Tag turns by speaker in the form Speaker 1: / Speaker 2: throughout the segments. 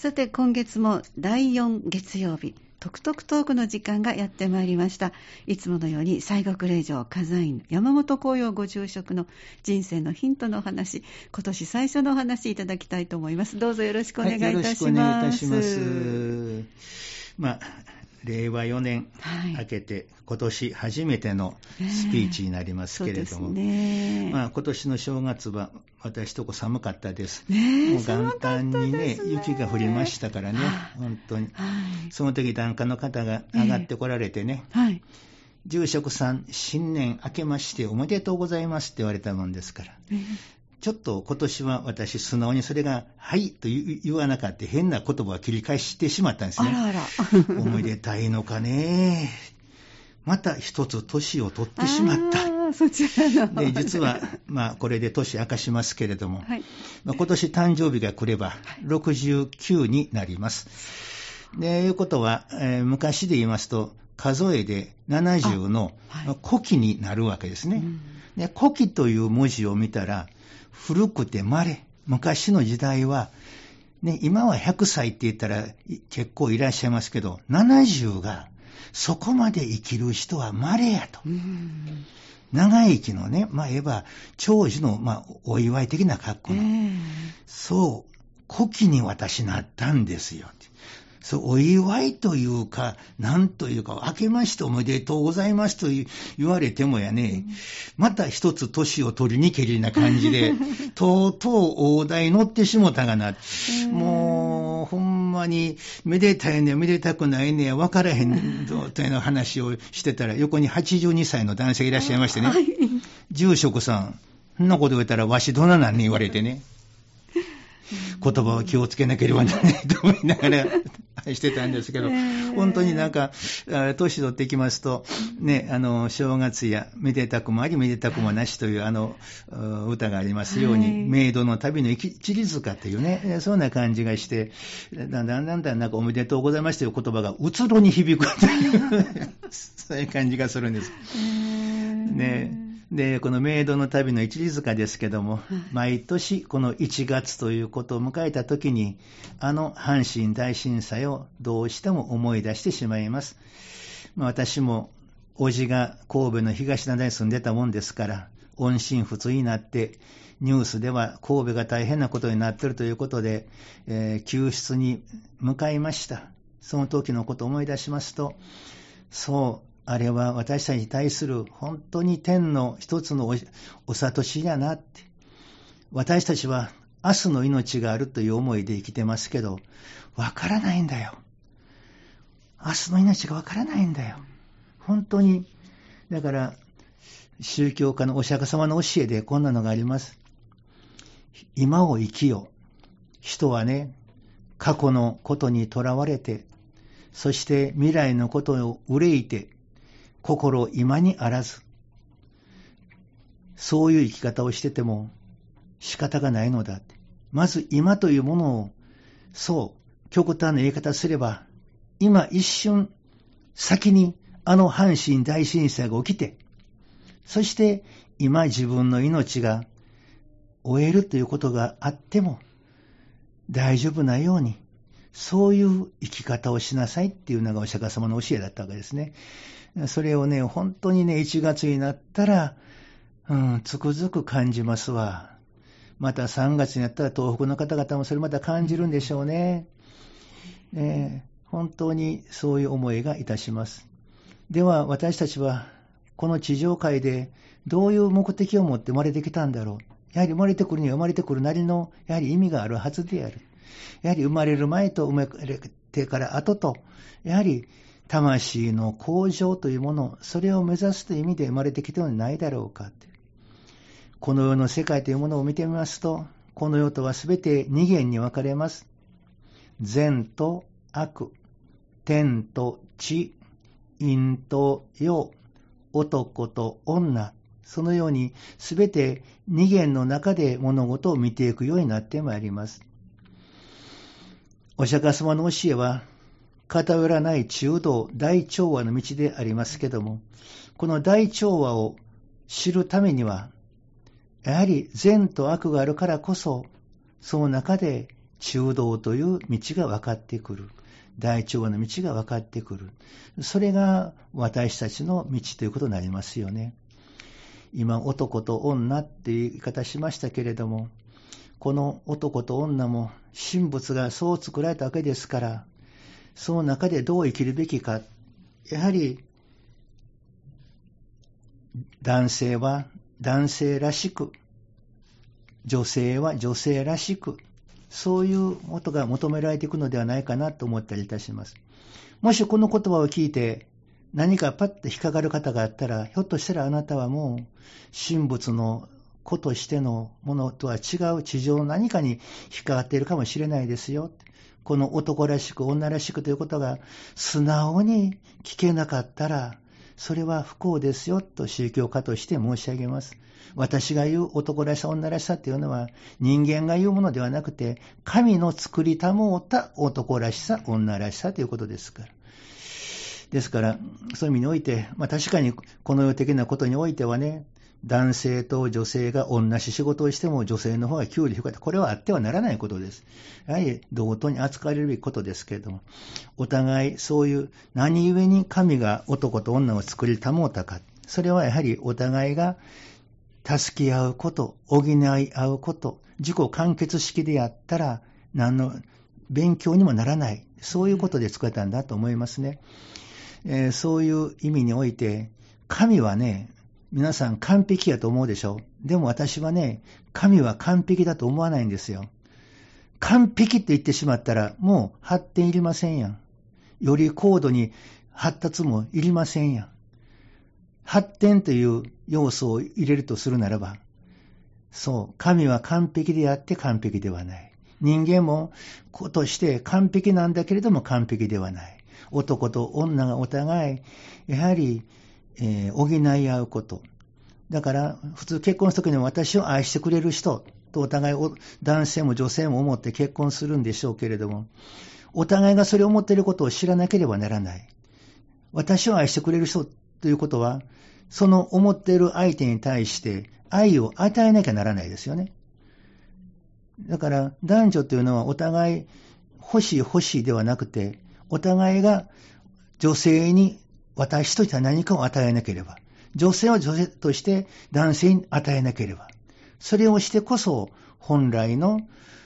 Speaker 1: さて今月も第4月曜日トクトクトークの時間がやってまいりました。いつものように西国霊場火山院山本光陽ご住職の人生のヒントのお話、今年最初のお話いただきたいと思います。どうぞよろしくお願いいたします。
Speaker 2: よろしくお願いいたします。令和4年明けて、今年初めてのスピーチになりますけれども、今年の正月は私とこ寒かったです。もう元旦にね、雪が降りましたからね、本当に。その時檀家の方が上がってこられてね、住職さん、新年明けましておめでとうございますって言われたもんですから。ちょっと今年は私素直にそれがはいと言わなかった変な言葉を切り返してしまったんですね。おめでたいのかね。また一つ年を取ってしまった。
Speaker 1: そちらの
Speaker 2: で実はこれで年明かしますけれども、今年誕生日が来れば69になります。でいうことは、昔で言いますと数えで70の古希になるわけですね。で古希という文字を見たら古くて稀。昔の時代は、ね、今は100歳って言ったら結構いらっしゃいますけど、70がそこまで生きる人は稀やと。長生きのね、言えば長寿の、お祝い的な格好の。そう、古希に私なったんですよ。そう、お祝いというか、なんというか、明けましておめでとうございますと言われてもやね、また一つ年を取りにけりな感じで、とうとう大台乗ってしもたがな。もう、ほんまに、めでたいね、めでたくないね、わからへんぞ、という話をしてたら、横に82歳の男性がいらっしゃいましてね、住職さん、そんなこと言ったら、わしどななんに言われてね、言葉を気をつけなければならないと思いながらしてたんですけど、本当に年取ってきますと、ね、正月やめでたくもありめでたくもなしという歌がありますように、冥土の旅の一里塚というね、そんな感じがして、だんだんなんかおめでとうございますという言葉がうつろに響くというそういう感じがするんです。ね。で、この冥土の旅の一里塚ですけども、毎年この1月ということを迎えたときに、阪神大震災をどうしても思い出してしまいます。私も、叔父が神戸の東灘に住んでたもんですから、音信不通になって、ニュースでは神戸が大変なことになっているということで、救出に向かいました。その時のことを思い出しますと、そう、あれは私たちに対する本当に天の一つのお諭しやなって。私たちは明日の命があるという思いで生きてますけど、わからないんだよ。明日の命がわからないんだよ。本当に。だから、宗教家のお釈迦様の教えでこんなのがあります。今を生きよ。人はね、過去のことにとらわれて、そして未来のことを憂いて、心今にあらず、そういう生き方をしてても仕方がないのだ。まず今というものを、そう極端な言い方すれば、今一瞬先に阪神大震災が起きて、そして今自分の命が終えるということがあっても大丈夫なように、そういう生き方をしなさいっていうのがお釈迦様の教えだったわけですね。それをね、本当にね、1月になったら、つくづく感じますわ。また3月になったら東北の方々もそれまた感じるんでしょうね。本当にそういう思いがいたします。では私たちはこの地上界でどういう目的を持って生まれてきたんだろう。やはり生まれてくるには生まれてくるなりのやはり意味があるはずである。やはり生まれる前と生まれてから後と、やはり魂の向上というもの、それを目指すという意味で生まれてきたのではないだろうか。この世の世界というものを見てみますと、この世とはすべて二元に分かれます。善と悪、天と地、陰と陽、男と女、そのようにすべて二元の中で物事を見ていくようになってまいります。お釈迦様の教えは偏らない中道大調和の道でありますけども、この大調和を知るためにはやはり善と悪があるからこそ、その中で中道という道が分かってくる。大腸の道が分かってくる。それが私たちの道ということになりますよね。今、男と女っていう言い方しましたけれども、この男と女も神仏がそう作られたわけですから、その中でどう生きるべきか、やはり男性は男性らしく、女性は女性らしく、そういうことが求められていくのではないかなと思ったりいたします。もしこの言葉を聞いて何かパッと引っかかる方があったら、ひょっとしたらあなたはもう神仏の子としてのものとは違う地上の何かに引っかかっているかもしれないですよ。この男らしく女らしくということが素直に聞けなかったら、それは不幸ですよと宗教家として申し上げます。私が言う男らしさ女らしさというのは人間が言うものではなくて、神の作りたもうた男らしさ女らしさということですから。ですからそういう意味において、確かにこの世的なことにおいてはね、男性と女性が同じ仕事をしても女性の方が給料低かった。これはあってはならないことです。やはり同等に扱われるべきことですけれども、お互いそういう何故に神が男と女を作り保ったか、それはやはりお互いが助け合うこと、補い合うこと、自己完結式でやったら何の勉強にもならない、そういうことで作られたんだと思いますね。そういう意味において、神はね、皆さん完璧やと思うでしょ。でも私はね、神は完璧だと思わないんですよ。完璧って言ってしまったら、もう発展いりませんやん。より高度に発達もいりませんやん。発展という要素を入れるとするならば、そう、神は完璧であって完璧ではない。人間も子として完璧なんだけれども完璧ではない。男と女がお互い、やはり、補い合うこと。だから、普通結婚するときに私を愛してくれる人とお互い男性も女性も思って結婚するんでしょうけれども、お互いがそれを思っていることを知らなければならない。私を愛してくれる人ということは、その思っている相手に対して愛を与えなきゃならないですよね。だから男女というのはお互い欲しいではなくて、お互いが女性に私としては何かを与えなければ、女性は女性として男性に与えなければ、それをしてこそ本来の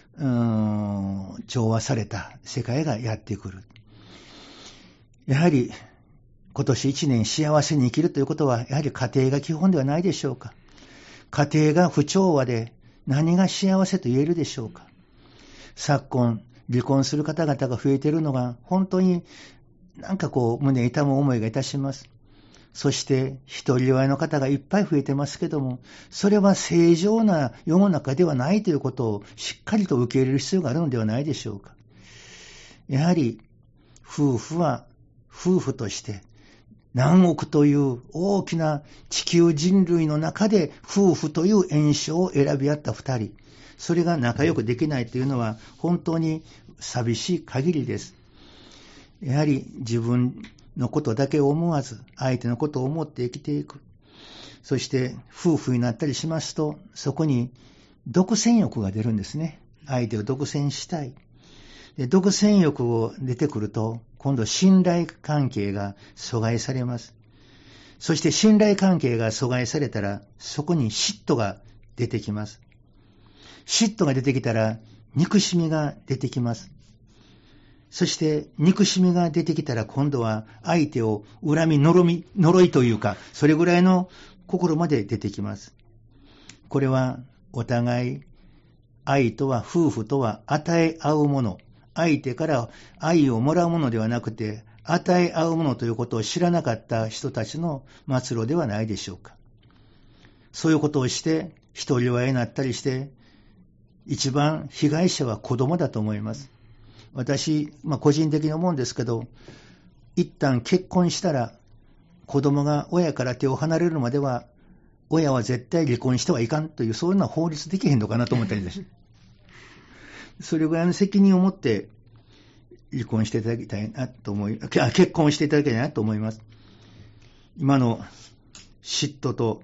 Speaker 2: 調和された世界がやってくる。やはり今年一年幸せに生きるということは、やはり家庭が基本ではないでしょうか。家庭が不調和で何が幸せと言えるでしょうか。昨今離婚する方々が増えているのが本当になんか胸痛む思いがいたします。そして一人親の方がいっぱい増えてますけども、それは正常な世の中ではないということをしっかりと受け入れる必要があるのではないでしょうか。やはり夫婦は夫婦として何億という大きな地球人類の中で夫婦という縁称を選び合った二人、それが仲良くできないというのは本当に寂しい限りです。やはり自分のことだけを思わず相手のことを思って生きていく。そして夫婦になったりしますと、そこに独占欲が出るんですね。相手を独占したい。で、独占欲を出てくると今度信頼関係が阻害されます。そして信頼関係が阻害されたら、そこに嫉妬が出てきます。嫉妬が出てきたら憎しみが出てきます。そして憎しみが出てきたら、今度は相手を恨み呪いというか、それぐらいの心まで出てきます。これはお互い愛とは、夫婦とは与え合うもの、相手から愛をもらうものではなくて与え合うものということを知らなかった人たちの末路ではないでしょうか。そういうことをして一人親になったりして、一番被害者は子供だと思います。私、個人的に思うんですけど、一旦結婚したら子供が親から手を離れるまでは親は絶対離婚してはいかんという、そういうのは法律できへんのかなと思ったりです。それぐらいの責任を持って離婚していただきたいなと結婚していただきたいなと思います。今の嫉妬と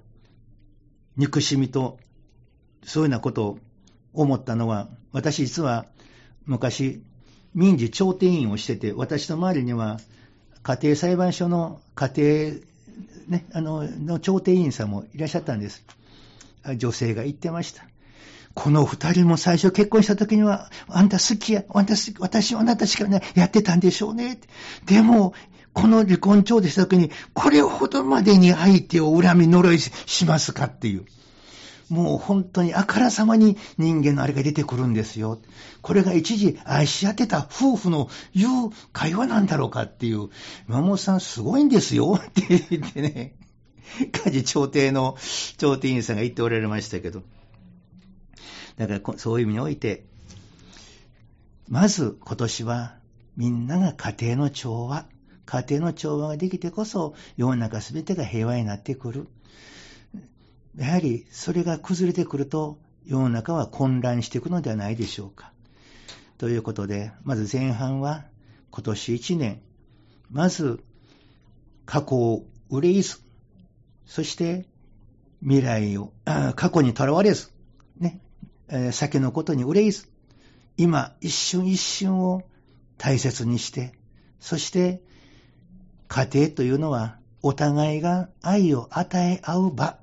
Speaker 2: 憎しみとそういうようなことを思ったのは、私実は昔、民事調停員をしてて、私の周りには、家庭裁判所の家庭、の調停員さんもいらっしゃったんです。女性が言ってました。この二人も最初結婚した時には、あんた好きや、私はあなたしかね、やってたんでしょうね。でも、この離婚調停した時に、これほどまでに相手を恨み呪いしますかっていう。もう本当にあからさまに人間のあれが出てくるんですよ。これが一時愛し合ってた夫婦の言う会話なんだろうかっていう。山本さんすごいんですよって言ってね、家事調停の調停員さんが言っておられましたけど。だからそういう意味において、まず今年はみんなが家庭の調和ができてこそ世の中すべてが平和になってくる。やはりそれが崩れてくると世の中は混乱していくのではないでしょうか。ということで、まず前半は今年1年、まず過去を憂いず、そして未来を、過去にとらわれず、ね、先のことに憂いず、今一瞬一瞬を大切にして、そして家庭というのはお互いが愛を与え合う場。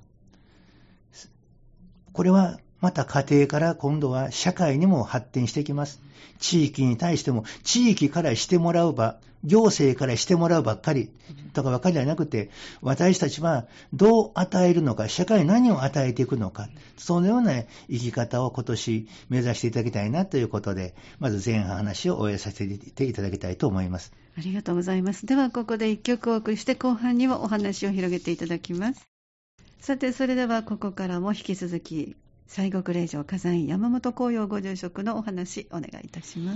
Speaker 2: これはまた家庭から今度は社会にも発展していきます。地域に対しても地域からしてもらう場、行政からしてもらうばっかりとかばかりではなくて、私たちはどう与えるのか、社会に何を与えていくのか、そのような生き方を今年目指していただきたいなということで、まず前半話を終えさせていただきたいと思います。
Speaker 1: ありがとうございます。ではここで一曲お送りして後半にはお話を広げていただきます。さてそれではここからも引き続き西国霊場火山院山本光陽ご住職のお話お願いいたします。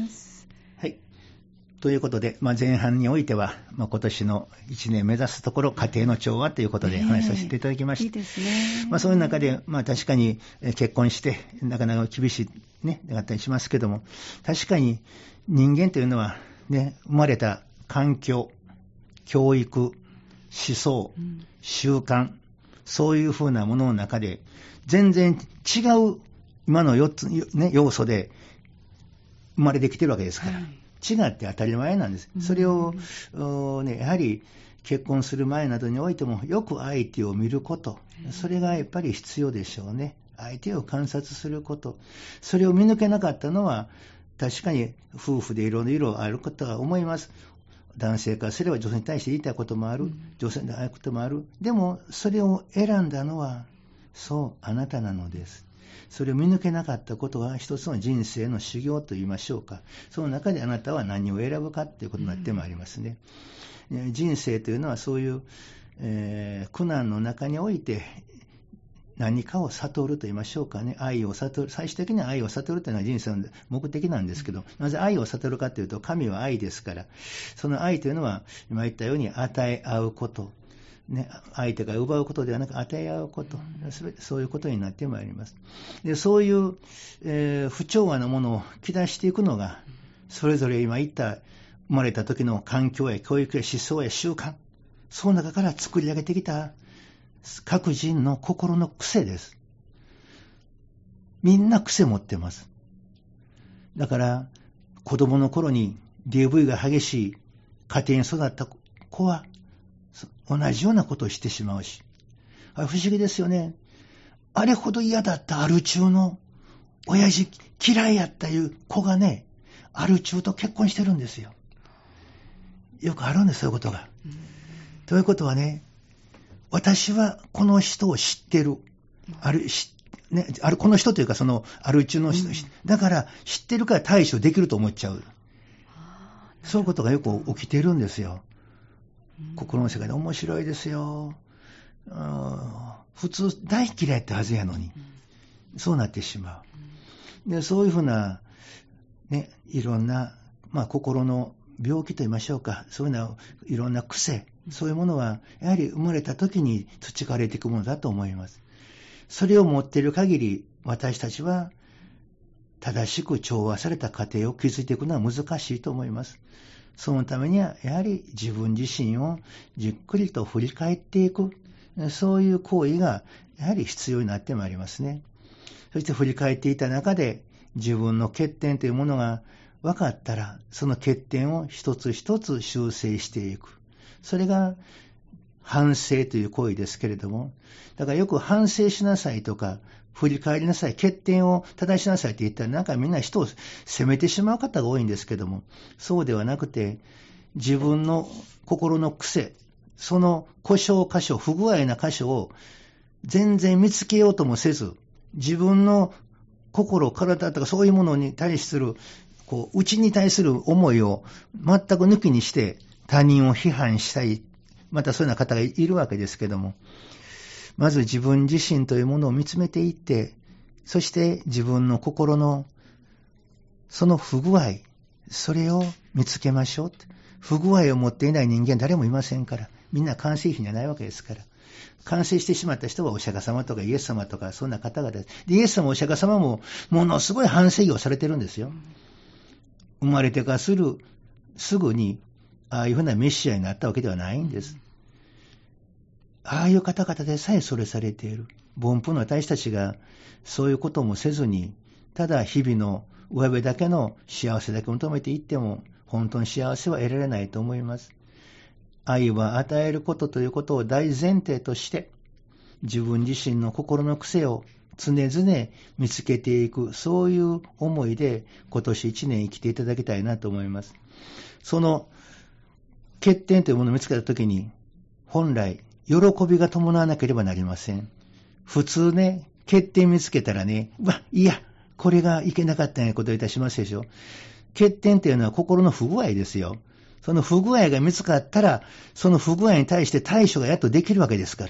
Speaker 2: はい。ということで、前半においては、今年の1年目指すところ家庭の調和ということで話させていただきました。
Speaker 1: いいですね。
Speaker 2: そういう中で、確かに結婚してなかなか厳しいねだったりしますけども、確かに人間というのはね、生まれた環境、教育、思想、習慣、そういうふうなものの中で全然違う今の4つ、ね、要素で生まれてきてるわけですから、違って当たり前なんです。それを、やはり結婚する前などにおいてもよく相手を見ること、それがやっぱり必要でしょうね。相手を観察すること、それを見抜けなかったのは確かに夫婦でいろいろあることは思います。男性からすれば女性に対して言いたいこともある、女性に会うこともある。でもそれを選んだのはそうあなたなのです。それを見抜けなかったことは一つの人生の修行と言いましょうか。その中であなたは何を選ぶかということになってまいりますね。人生というのはそういう、苦難の中において何かを悟ると言いましょうかね。愛を悟る。最終的には愛を悟るというのは人生の目的なんですけど、なぜ愛を悟るかというと、神は愛ですから、その愛というのは今言ったように与え合うこと、ね、相手が奪うことではなく与え合うこと、そういうことになってまいります。でそういう、不調和なものをき出していくのが、それぞれ今言った生まれた時の環境や教育や思想や習慣、その中から作り上げてきた各人の心の癖です。みんな癖持ってます。だから子供の頃に DV が激しい家庭に育った子は同じようなことをしてしまうし、不思議ですよね。あれほど嫌だったアル中の親父嫌いやったいう子がね、アル中と結婚してるんですよ。よくあるんです、そういうことが。ということはね、私はこの人を知ってる。この人というかそのアル中の人、だから知ってるから対処できると思っちゃう。そういうことがよく起きてるんですよ。心の世界で面白いですよ。普通大嫌いってはずやのに、そうなってしまう。でそういうふうな、ね、いろんな、心の病気と言いましょうか、そういうのいろんな癖、そういうものはやはり生まれた時に培われていくものだと思います。それを持っている限り、私たちは正しく調和された家庭を築いていくのは難しいと思います。そのためにはやはり自分自身をじっくりと振り返っていく、そういう行為がやはり必要になってまいりますね。そして振り返っていた中で自分の欠点というものが分かったら、その欠点を一つ一つ修正していく。それが反省という行為ですけれども、だからよく反省しなさいとか、振り返りなさい、欠点を正しなさいって言ったら、なんかみんな人を責めてしまう方が多いんですけども、そうではなくて、自分の心の癖、その故障箇所、不具合な箇所を全然見つけようともせず、自分の心、体とかそういうものに対する、内に対する思いを全く抜きにして他人を批判したい、またそういうような方がいるわけですけども、まず自分自身というものを見つめていって、そして自分の心のその不具合、それを見つけましょう。不具合を持っていない人間誰もいませんから、みんな完成品じゃないわけですから。完成してしまった人はお釈迦様とかイエス様とかそんな方々です。でイエス様お釈迦様もものすごい反省業をされてるんですよ。生まれてからすぐにああいうふうなメシアになったわけではないんです。ああいう方々でさえそれされている。凡夫の私たちがそういうこともせずに、ただ日々の上辺だけの幸せだけ求めていっても、本当に幸せは得られないと思います。愛は与えることということを大前提として、自分自身の心の癖を常々見つけていく、そういう思いで今年1年生きていただきたいなと思います。その欠点というものを見つけたときに、本来喜びが伴わなければなりません。普通ね、欠点見つけたらね、いや、これがいけなかったようなことをいたしますでしょ。欠点というのは心の不具合ですよ。その不具合が見つかったら、その不具合に対して対処がやっとできるわけですから。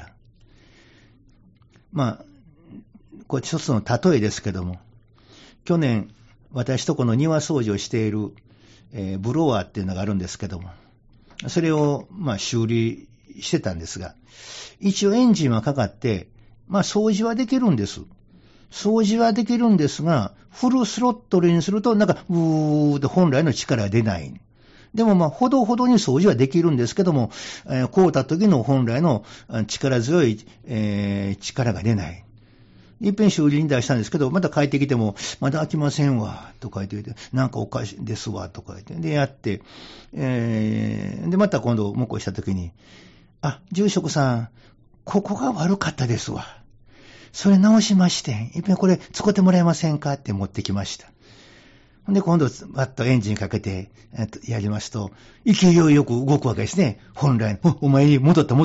Speaker 2: これ一つの例えですけども、去年、私とこの庭掃除をしている、ブロワーっていうのがあるんですけども、それを修理してたんですが、一応エンジンはかかって、掃除はできるんです。掃除はできるんですが、フルスロットルにすると、うーって本来の力が出ない。でもほどほどに掃除はできるんですけども、こうた時の本来の力強い、力が出ない。一遍修理に出したんですけど、また帰ってきても、まだ飽きませんわ、とか言って、なんかおかしいですわ、とか言って、で、やって、で、また今度、向こうした時に、住職さん、ここが悪かったですわ。それ直しまして、一遍これ使ってもらえませんかって持ってきました。で、今度、バッとエンジンかけて、やりますと、勢いよく動くわけですね。本来の、お前に戻った。こ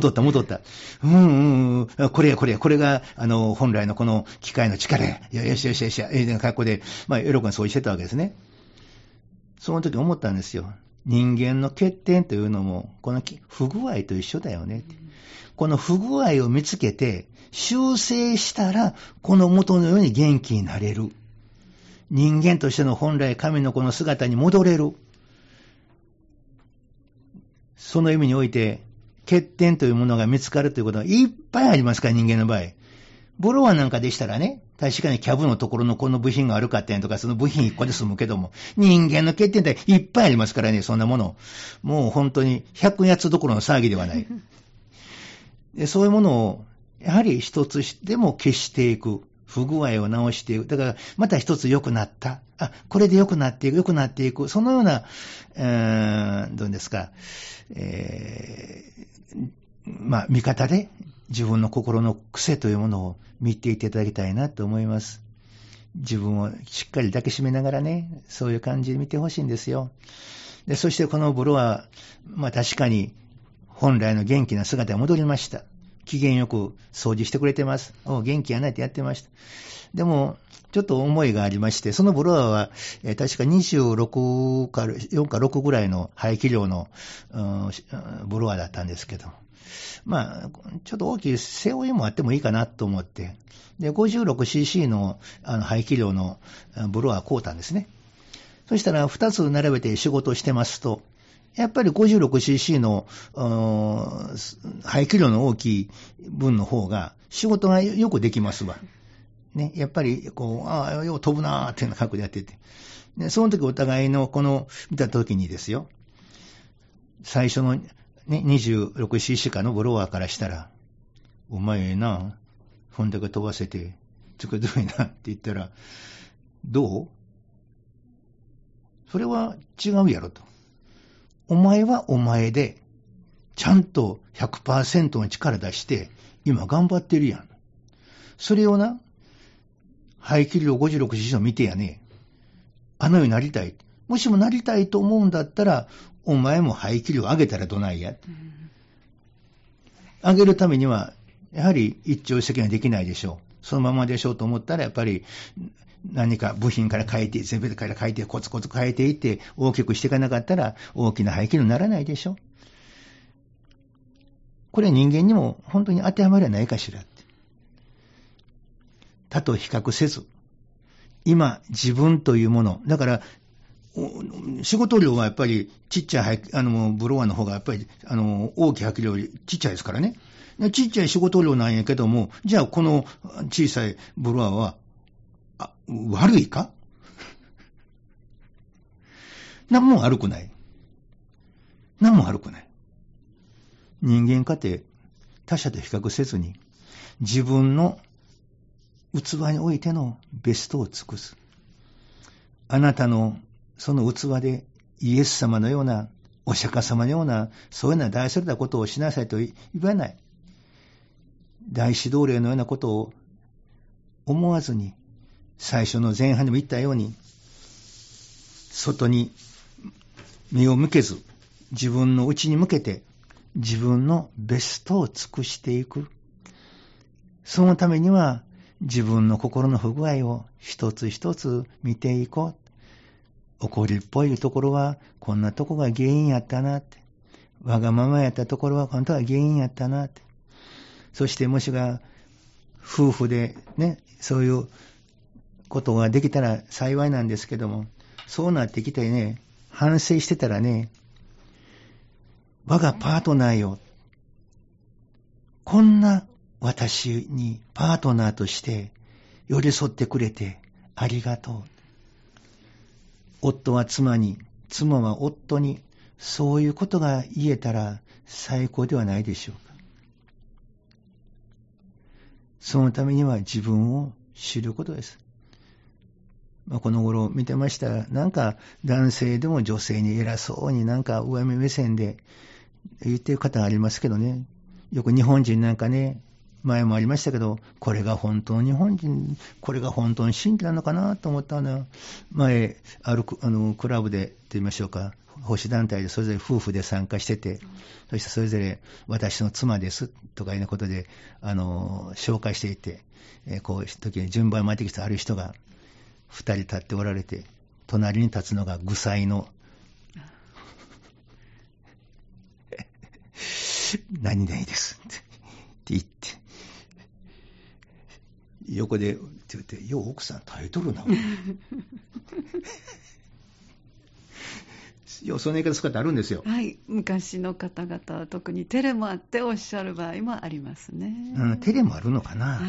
Speaker 2: れが、本来のこの機械の力や。よし、格好で、喜んでそうしてたわけですね。その時思ったんですよ。人間の欠点というのも、この不具合と一緒だよね。この不具合を見つけて、修正したら、この元のように元気になれる。人間としての本来神のこの姿に戻れる。その意味において、欠点というものが見つかるということはいっぱいありますから、人間の場合。ブロワーなんかでしたらね、確かにキャブのところのこの部品が悪かったんとか、その部品1個で済むけども、人間の欠点っていっぱいありますからね、そんなもの。もう本当に100やつどころの騒ぎではない。でそういうものを、やはり一つでも消していく。不具合を直していく。だから、また一つ良くなった。これで良くなっていく。そのような、どうですか、見方で自分の心の癖というものを見ていただきたいなと思います。自分をしっかり抱きしめながらね、そういう感じで見てほしいんですよ。で、そしてこのブロは、確かに本来の元気な姿が戻りました。機嫌よく掃除してくれてます。元気やないってやってました。でも、ちょっと思いがありまして、そのブロアは、確か26か4か6ぐらいの排気量の、ブロアだったんですけど、ちょっと大きい背負いもあってもいいかなと思って、で、56cc の排気量のブロアを買うたんですね。そしたら2つ並べて仕事をしてますと、やっぱり 56cc の排気量の大きい分の方が仕事がよくできますわ。ね、やっぱりよう飛ぶなーっていうような格好でやってて。で、その時お互いの見た時にですよ、最初のね、26cc かのブロワーからしたら、お前ええな、こんだけ飛ばせて、つくどいなって言ったら、どうそれは違うやろと。お前はお前で、ちゃんと 100% の力出して、今頑張ってるやん。それをな、排気量56指数見てやね、あのようになりたい。もしもなりたいと思うんだったら、お前も排気量上げたらどないや。上げるためには、やはり一朝一夕にはできないでしょう。そのままでしょうと思ったら、やっぱり何か部品から変えて、全部から変えて、コツコツ変えていって、大きくしていかなかったら、大きな排気量にならないでしょう。これは人間にも本当に当てはまりはないかしらって。他と比較せず、今自分というもの、だから仕事量はやっぱりちっちゃいブロワーの方がやっぱり大きい排気量よりちっちゃいですからね。ちっちゃい仕事量なんやけども、じゃあこの小さいブロワーは悪いか？何も悪くない。何も悪くない。人間かて他者と比較せずに自分の器においてのベストを尽くす。あなたのその器でイエス様のような、お釈迦様のような、そういうような大それたことをしなさいと言わない。大指導令のようなことを思わずに、最初の前半でも言ったように、外に目を向けず、自分の内に向けて、自分のベストを尽くしていく。そのためには、自分の心の不具合を一つ一つ見ていこう。怒りっぽいところは、こんなとこが原因やったなって。わがままやったところは、本当は原因やったなって。そしてもしが、夫婦でね、そういうことができたら幸いなんですけども、そうなってきてね、反省してたらね、我がパートナーよ、こんな私にパートナーとして寄り添ってくれてありがとう。夫は妻に、妻は夫に、そういうことが言えたら最高ではないでしょうか。そのためには自分を知ることです。この頃見てましたら、なんか男性でも女性に偉そうになんか上目線で言ってる方がありますけどね。よく日本人なんかね、前もありましたけど、これが本当の日本人、これが本当の真理なのかなと思ったのは、前、クラブでと言いましょうか、奉仕団体でそれぞれ夫婦で参加してて、そしてそれぞれ私の妻ですとかいうようなことで、紹介していて、こういう時に順番に回ってきたある人が2人立っておられて、隣に立つのが愚妻の何々ですって言って、横で言って、よう奥さん耐えとるな。ようその言い方する方あるんですよ。
Speaker 1: はい、昔の方々は特に照れもあっておっしゃる場合もありますね。
Speaker 2: 照れもあるのかな。はい、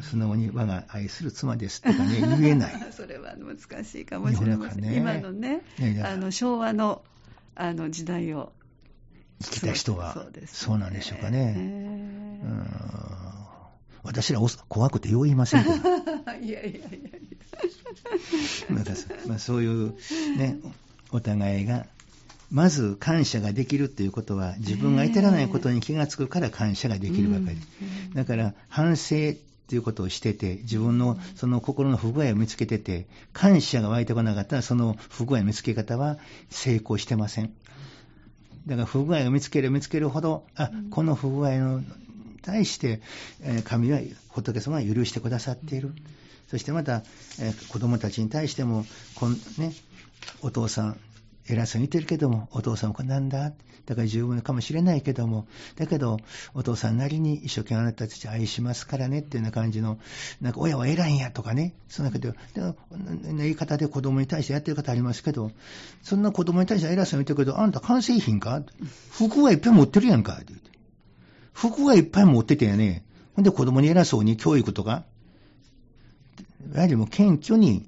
Speaker 2: 素直に我が愛する妻ですとかね、言えない。
Speaker 1: それは難しいかもしれません。ね、今のね、昭和の時代を
Speaker 2: 生きた人はそうなんでしょうかね。私ら怖くてよう言いませんけど。
Speaker 1: いや。
Speaker 2: そういうね、お互いがまず感謝ができるということは、自分が至らないことに気がつくから感謝ができるばかり。だから反省ということをしてて、自分のその心の不具合を見つけてて、感謝が湧いてこなかったら、その不具合の見つけ方は成功してません。だから不具合を見つけるほど、この不具合に対して神は、仏様は許してくださっている。そしてまた子供たちに対しても、お父さん偉そうに言ってるけども、お父さんはなんだ、だから十分かもしれないけども、だけどお父さんなりに一生懸命あなたたち愛しますからねっていうような感じの、なんか親は偉いんやとかね、そんな言い方で子供に対してやってる方ありますけど、そんな子供に対して偉そうに言ってるけど、あんた完成品か、服はいっぱい持ってるやんかって言って、服はいっぱい持っててやね、ほんで子供に偉そうに教育とか、やはりもう謙虚に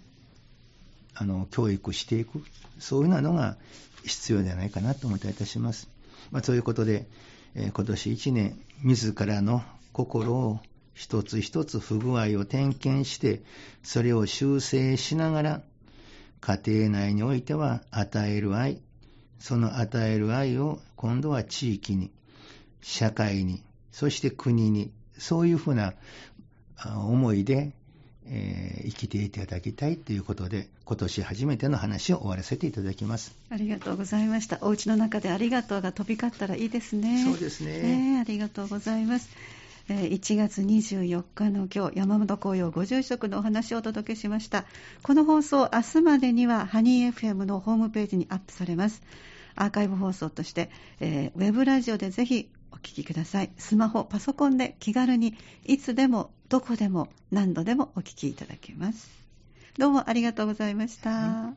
Speaker 2: 教育していく、そういうのが必要ではないかなと思っていたします。そういうことで、今年1年、自らの心を一つ一つ不具合を点検して、それを修正しながら、 家庭内においては与える愛、その与える愛を今度は地域に、社会に、そして国に、そういうふうな思いで、生きていただきたいということで、今年初めての話を終わらせていただきます。
Speaker 1: ありがとうございました。お家の中でありがとうが飛び交ったらいいですね。
Speaker 2: そうですね。
Speaker 1: ありがとうございます。1月24日の今日、山本紅葉ご住職のお話をお届けしました。この放送、明日までにはハニー FM のホームページにアップされます。アーカイブ放送として、ウェブラジオでぜひお聞きください。スマホ、パソコンで気軽にいつでもどこでも何度でもお聞きいただけます。どうもありがとうございました。